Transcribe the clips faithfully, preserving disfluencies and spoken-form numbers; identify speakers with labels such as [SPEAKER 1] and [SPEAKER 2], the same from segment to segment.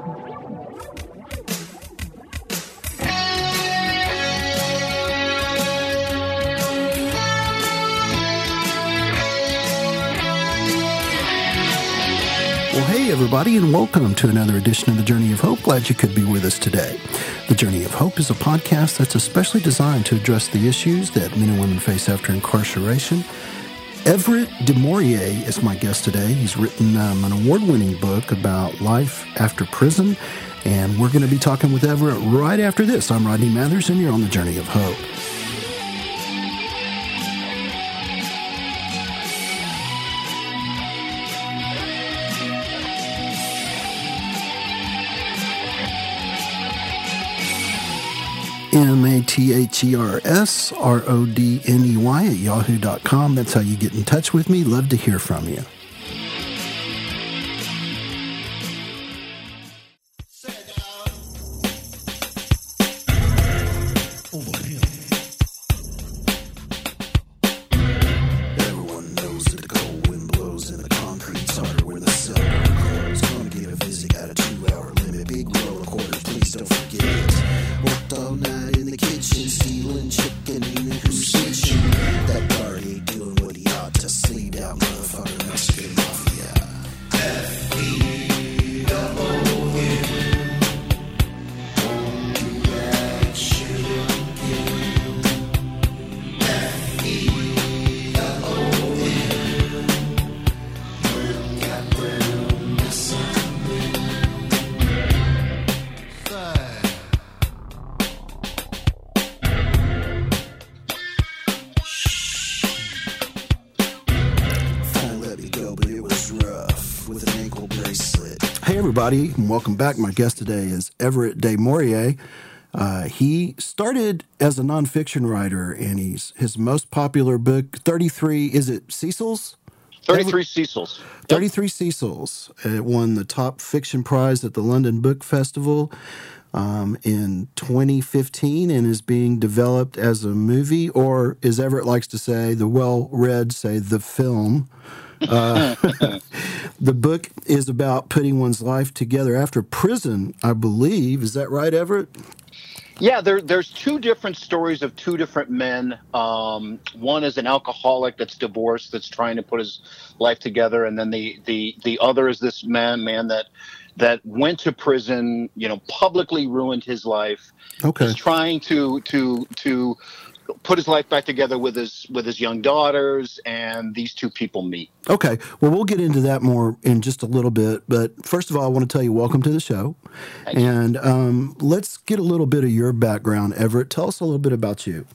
[SPEAKER 1] Well, hey, everybody, and welcome to another edition of The Journey of Hope. Glad you could be with us today. The Journey of Hope is a podcast that's especially designed to address the issues that men and women face after incarceration. Everett DesMauriers is my guest today. He's written um, an award-winning book about life after prison, and we're going to be talking with Everett right after this. I'm Rodney Mathers, and you're on The Journey of Hope. M A T H E R S R O D N E Y at yahoo dot com. That's how you get in touch with me. Love to hear from you. Everyone knows that the cold wind blows and the concrete's harder when the cell door closed. Gonna give a visit at a two-hour limit. Big roll of quarters, please don't forget it. Worked all night in the kitchen, stealing chicken in the kitchen. That guard ain't doing what he ought to. Sleep out, motherfucker, Mexican mafia. F E double N. Won't do that shit again. F E double N. You're goddamn messing with Hey, everybody, and welcome back. My guest today is Everett DesMauriers. Uh, he started as a nonfiction writer, and he's his most popular book, thirty-three, is it Cecils?
[SPEAKER 2] thirty-three Cecils. Yep.
[SPEAKER 1] thirty-three Cecils. It won the top fiction prize at the London Book Festival um, in twenty fifteen and is being developed as a movie, or as Everett likes to say, the well-read say, the film. Uh, the book is about putting one's life together after prison, I believe. Is that right, Everett?
[SPEAKER 2] Yeah, there, there's two different stories of two different men. Um, one is an alcoholic that's divorced, that's trying to put his life together, and then the the the other is this man man that that went to prison, you know, publicly ruined his life.
[SPEAKER 1] Okay,
[SPEAKER 2] he's trying to to to. put his life back together with his with his young daughters, and these two people meet.
[SPEAKER 1] Okay. Well, we'll get into that more in just a little bit. But first of all, I want to tell you welcome to the show.
[SPEAKER 2] Thank
[SPEAKER 1] and um, let's get a little bit of your background, Everett. Tell us a little bit about you.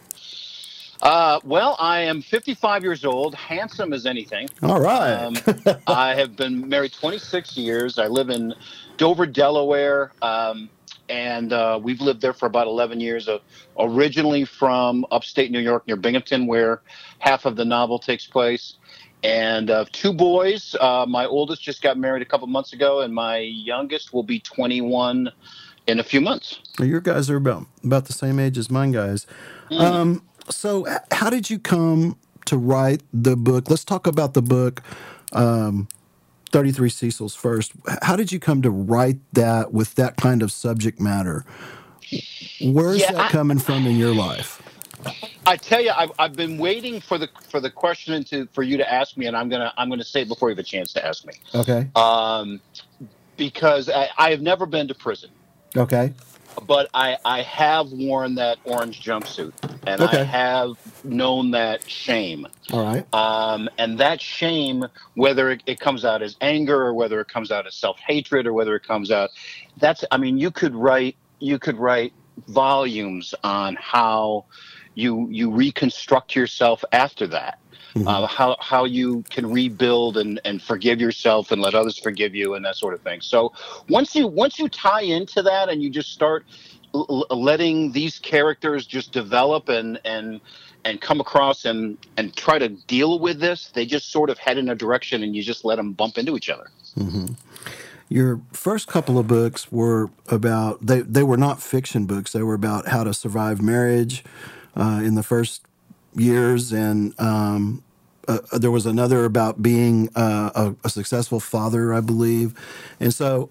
[SPEAKER 2] Uh, well, I am fifty-five years old, handsome as anything.
[SPEAKER 1] All right.
[SPEAKER 2] um, I have been married twenty-six years. I live in Dover, Delaware. Um, And uh, we've lived there for about eleven years, uh, originally from upstate New York near Binghamton, where half of the novel takes place. And uh, two boys. Uh, my oldest just got married a couple months ago, and my youngest will be twenty-one in a few months.
[SPEAKER 1] Well, your guys are about, about the same age as mine guys. Mm. Um, so how did you come to write the book? Let's talk about the book. Um thirty-three Cecils first. How did you come to write that with that kind of subject matter? Where's
[SPEAKER 2] yeah,
[SPEAKER 1] that
[SPEAKER 2] I,
[SPEAKER 1] coming from in your life?
[SPEAKER 2] I tell you, I've, I've been waiting for the for the question to for you to ask me, and I'm gonna I'm gonna say it before you have a chance to ask me.
[SPEAKER 1] Okay.
[SPEAKER 2] Um, because I, I have never been to prison.
[SPEAKER 1] Okay.
[SPEAKER 2] But I, I have worn that orange jumpsuit, and
[SPEAKER 1] okay.
[SPEAKER 2] I have known that shame.
[SPEAKER 1] All right.
[SPEAKER 2] Um, and that shame, whether it, it comes out as anger or whether it comes out as self-hatred or whether it comes out, that's, I mean, you could write, you could write volumes on how you, you reconstruct yourself after that. Mm-hmm. Uh, how how you can rebuild and, and forgive yourself and let others forgive you and that sort of thing. So once you once you tie into that and you just start l- letting these characters just develop and and and come across and and try to deal with this, they just sort of head in a direction and you just let them bump into each other.
[SPEAKER 1] Mm-hmm. Your first couple of books were about they they were not fiction books. They were about how to survive marriage uh, in the first years, and um, uh, there was another about being uh, a, a successful father, I believe. And so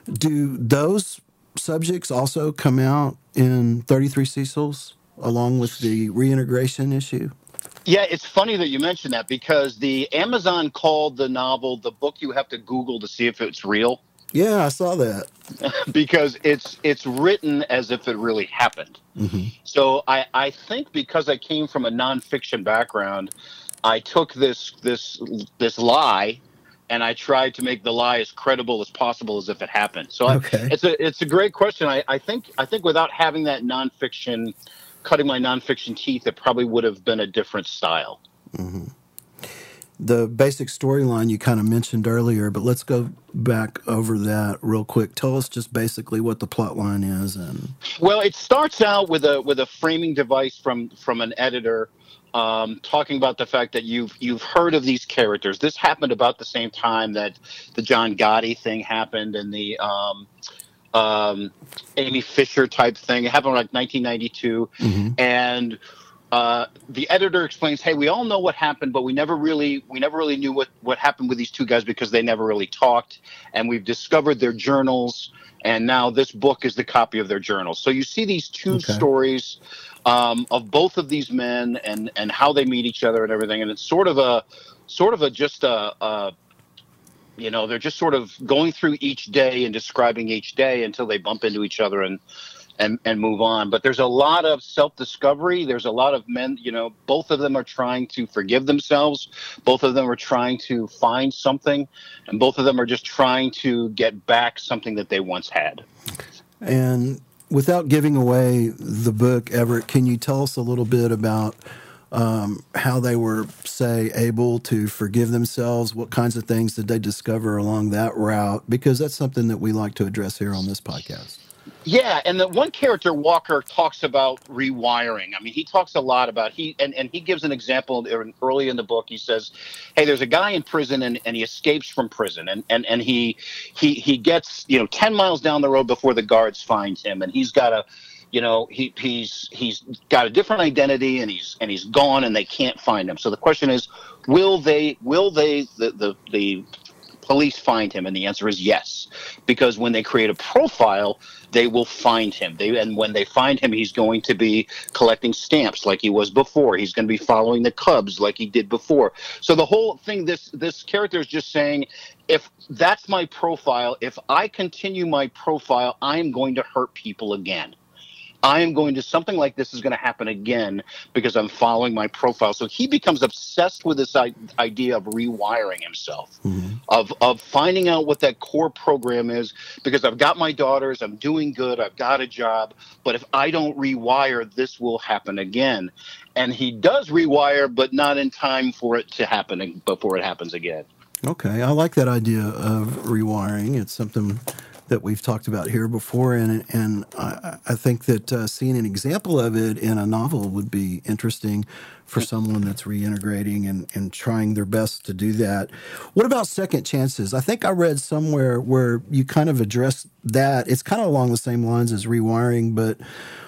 [SPEAKER 3] Do those subjects also come out in thirty-three Cecils along with the reintegration issue?
[SPEAKER 2] Yeah, it's funny that you mentioned that because the Amazon called the novel the book you have to Google to see if it's real
[SPEAKER 3] Yeah, I saw that.
[SPEAKER 2] because it's it's written as if it really happened.
[SPEAKER 3] Hmm.
[SPEAKER 2] So I, I think because I came from a nonfiction background, I took this this this lie and I tried to make the lie as credible as possible as if it happened. So I,
[SPEAKER 3] Okay.
[SPEAKER 2] it's a it's a great question. I, I think I think without having that nonfiction, cutting my nonfiction teeth, it probably would have been a different style.
[SPEAKER 3] Hmm. The basic storyline you kind of mentioned earlier, but let's go back over that real quick. Tell us just basically what the plot line is. And
[SPEAKER 2] Well, it starts out with a with a framing device from from an editor, um, talking about the fact that you've you've heard of these characters. This happened about the same time that the John Gotti thing happened and the um, um, Amy Fisher type thing. It happened like nineteen ninety-two,
[SPEAKER 3] hmm
[SPEAKER 2] and uh, the editor explains, "Hey, we all know what happened, but we never really we never really knew what what happened with these two guys because they never really talked, and we've discovered their journals." And now this book is the copy of their journals. So you see these two
[SPEAKER 3] Okay.
[SPEAKER 2] stories um, of both of these men and and how they meet each other and everything. And it's sort of a sort of a just a, a you know they're just sort of going through each day and describing each day until they bump into each other and and and move on. But there's a lot of self-discovery. There's a lot of men, you know, both of them are trying to forgive themselves. Both of them are trying to find something, and both of them are just trying to get back something that they once had.
[SPEAKER 3] And without giving away the book, Everett, can you tell us a little bit about um, how they were, say, able to forgive themselves? What kinds of things did they discover along that route? Because that's something that we like to address here on this podcast.
[SPEAKER 2] Yeah, and the one character Walker talks about rewiring. I mean, he talks a lot about he and, and he gives an example early in the book. He says, "Hey, there's a guy in prison, and, and he escapes from prison, and, and, and he he he gets you know ten miles down the road before the guards find him, and he's got a." You know, he he's he's got a different identity, and he's and he's gone, and they can't find him. So the question is, will they will they the the, the police find him? And the answer is yes, because when they create a profile, they will find him. They and when they find him, he's going to be collecting stamps like he was before. He's going to be following the Cubs like he did before. So the whole thing, this this character is just saying, if that's my profile, if I continue my profile, I am going to hurt people again. I am going to, something like this is going to happen again because I'm following my profile. So he becomes obsessed with this I- idea of rewiring himself,
[SPEAKER 3] Mm-hmm.
[SPEAKER 2] of, of finding out what that core program is, because I've got my daughters, I'm doing good, I've got a job, but if I don't rewire, this will happen again. And he does rewire, but not in time for it to happen before it happens again.
[SPEAKER 3] Okay, I like that idea of rewiring. It's something that we've talked about here before, and and I, I think that uh, seeing an example of it in a novel would be interesting for someone that's reintegrating and, and trying their best to do that. What about second chances? I think I read somewhere where you kind of address that. It's kind of along the same lines as rewiring, but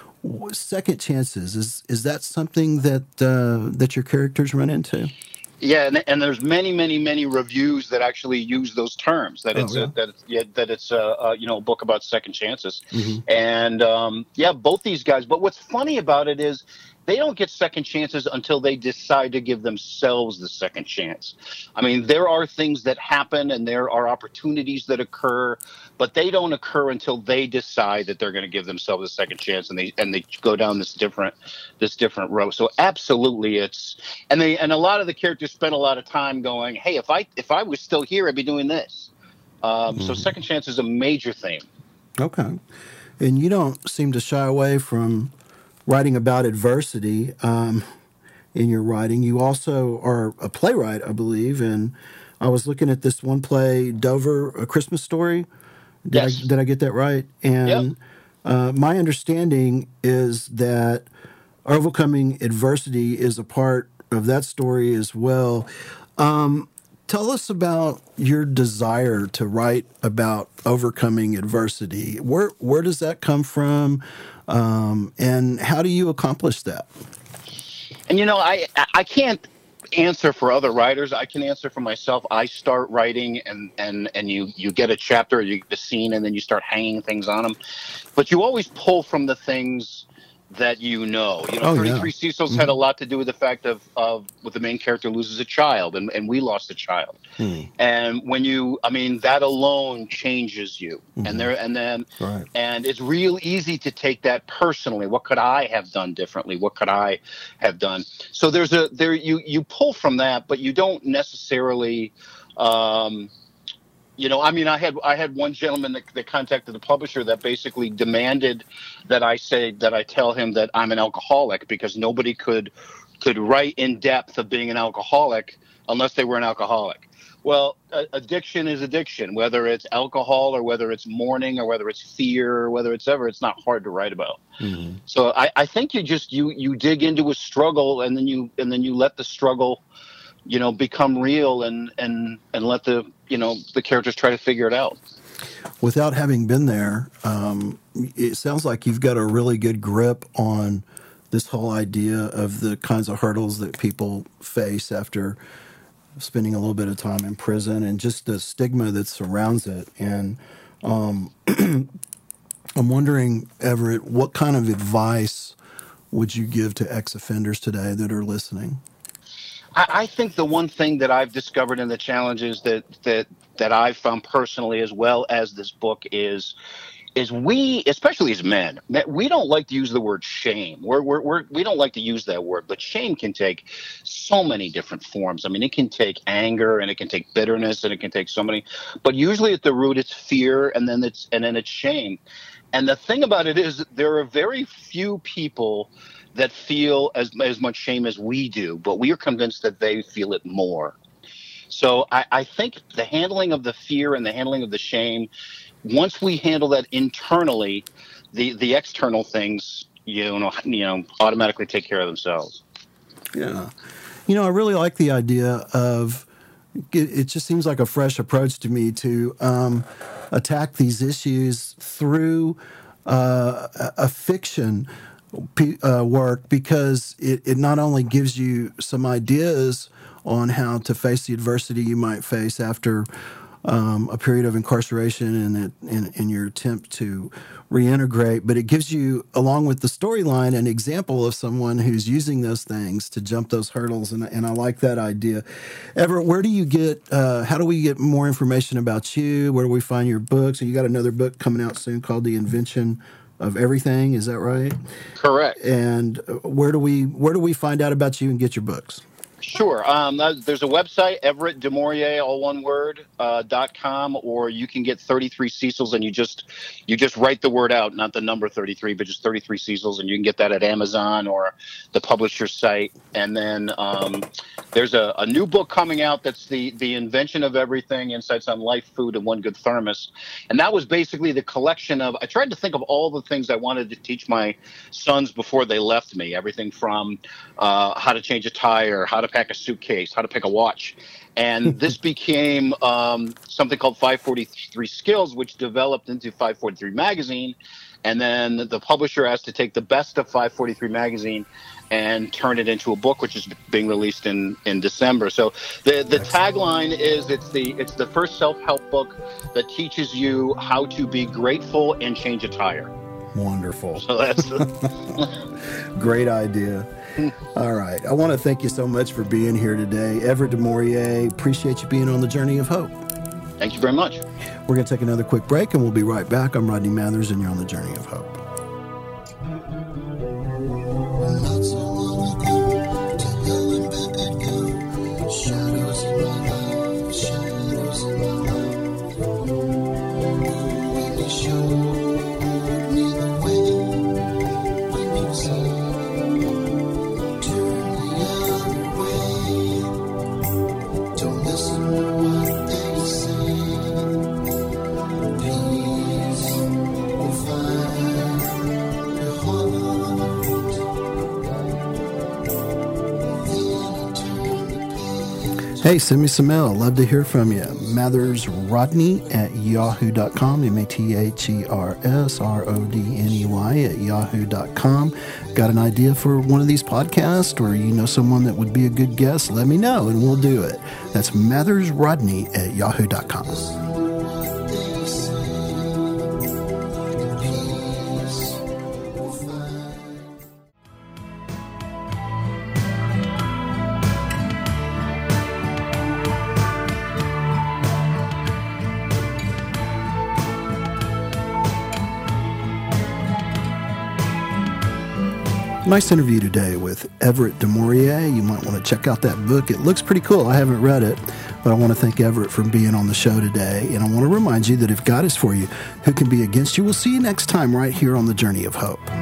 [SPEAKER 3] second chances, is is that something that uh, that your characters run into?
[SPEAKER 2] Yeah, and, and there's many, many, many reviews that actually use those terms. That
[SPEAKER 3] Oh,
[SPEAKER 2] it's
[SPEAKER 3] yeah.
[SPEAKER 2] a, that it's, yeah, that it's a, a you know a book about second chances,
[SPEAKER 3] Mhm.
[SPEAKER 2] and um, yeah, both these guys. But what's funny about it is they don't get second chances until they decide to give themselves the second chance. I mean, there are things that happen and there are opportunities that occur, but they don't occur until they decide that they're going to give themselves a second chance, and they and they go down this different this different road. So absolutely, it's and they and a lot of the characters spend a lot of time going, "Hey, if I if I was still here, I'd be doing this." Um, So second chance is a major theme.
[SPEAKER 3] Okay. And you don't seem to shy away from writing about adversity um, in your writing. You also are a playwright, I believe, and I was looking at this one play, Dover, A Christmas Story. Did
[SPEAKER 2] Yes.
[SPEAKER 3] I did I get that right? And uh, my understanding is that overcoming adversity is a part of that story as well. Um, tell us about your desire to write about overcoming adversity. Where where does that come from, um, and how do you accomplish that?
[SPEAKER 2] And you know, I I can't answer for other writers. I can answer for myself. I start writing, and and and you you get a chapter, you get a scene, and then you start hanging things on them. But you always pull from the things that you know. You know,
[SPEAKER 3] Oh,
[SPEAKER 2] thirty-three
[SPEAKER 3] yeah.
[SPEAKER 2] Cecils
[SPEAKER 3] Mhm.
[SPEAKER 2] had a lot to do with the fact of of with the main character loses a child, and and we lost a child.
[SPEAKER 3] Hmm.
[SPEAKER 2] And when you, I mean, that alone changes you.
[SPEAKER 3] Mhm.
[SPEAKER 2] And there, and then,
[SPEAKER 3] Right.
[SPEAKER 2] and it's real easy to take that personally. What could I have done differently? What could I have done? So there's a there you you pull from that, but you don't necessarily. Um, You know, I mean, I had I had one gentleman that, that contacted the publisher that basically demanded that I say that I tell him that I'm an alcoholic, because nobody could could write in depth of being an alcoholic unless they were an alcoholic. Well, uh, addiction is addiction, whether it's alcohol or whether it's mourning or whether it's fear or whether it's ever. It's not hard to write about.
[SPEAKER 3] Mhm.
[SPEAKER 2] So I, I think you just you you dig into a struggle, and then you and then you let the struggle, you know, become real, and and and let the you know the characters try to figure it out.
[SPEAKER 3] Without having been there, um, it sounds like you've got a really good grip on this whole idea of the kinds of hurdles that people face after spending a little bit of time in prison, and just the stigma that surrounds it. And um, I'm wondering, Everett, what kind of advice would you give to ex-offenders today that are listening?
[SPEAKER 2] I, I think the one thing that I've discovered in the challenges that that that I've found personally, as well as this book, is is we, especially as men, we don't like to use the word shame. We're, we're, we're, we don't like to use that word, but shame can take so many different forms. I mean, it can take anger, and it can take bitterness, and it can take so many. But usually at the root, it's fear, and then it's and then it's shame. And the thing about it is, there are very few people that feel as as much shame as we do, but we are convinced that they feel it more. So I, I think the handling of the fear and the handling of the shame, once we handle that internally, the, the external things, you know, you know, automatically take care of themselves.
[SPEAKER 3] Yeah. You know, I really like the idea of, it, it just seems like a fresh approach to me to um, attack these issues through uh, a, a fiction uh, work, because it, it not only gives you some ideas on how to face the adversity you might face after um, a period of incarceration and in, in your attempt to reintegrate, but it gives you, along with the storyline, an example of someone who's using those things to jump those hurdles, and, and I like that idea. Everett, where do you get, uh, how do we get more information about you? Where do we find your books? And you got another book coming out soon called The Invention of Everything, is that right?
[SPEAKER 2] Correct.
[SPEAKER 3] And where do we where do we find out about you and get your books?
[SPEAKER 2] Sure. Um, there's a website, Everett DesMauriers, all one word, uh, dot com, or you can get thirty-three Cecils, and you just you just write the word out, not the number thirty-three, but just thirty-three Cecils, and you can get that at Amazon or the publisher's site. And then um, there's a, a new book coming out that's the the Invention of Everything: Insights on Life, Food, and One Good Thermos. And that was basically the collection of, I tried to think of all the things I wanted to teach my sons before they left me. Everything from uh, how to change a tire, how to pack a suitcase, how to pick a watch. And this became um, something called five forty-three Skills, which developed into five forty-three Magazine. And then the publisher asked to take the best of five forty-three Magazine and turn it into a book, which is being released in, in December. So the, the tagline is, it's the it's the first self-help book that teaches you how to be grateful and change a tire.
[SPEAKER 3] Wonderful.
[SPEAKER 2] So that's
[SPEAKER 3] great idea. All right. I want to thank you so much for being here today. Everett DesMauriers, appreciate you being on the Journey of Hope.
[SPEAKER 2] Thank you very much.
[SPEAKER 3] We're going to take another quick break, and we'll be right back. I'm Rodney Mathers, and you're on the Journey of Hope.
[SPEAKER 1] Not so long ago, to hell and back I'd go. Shadows in my life, shadows in my life. Oh, when you showed me the way, when you said, turn the other way. Don't listen to what they say. Peace will find.
[SPEAKER 3] Hey, send me some mail. Love to hear from you. Mathers Rodney at yahoo dot com. M A T H E R S R O D N E Y at yahoo dot com. Got an idea for one of these podcasts, or you know someone that would be a good guest? Let me know and we'll do it. That's Mathers Rodney at yahoo dot com. Nice interview today with Everett DesMauriers. You might want to check out that book. It looks pretty cool. I haven't read it, but I want to thank Everett for being on the show today. And I want to remind you that if God is for you, who can be against you? We'll see you next time right here on The Journey of Hope.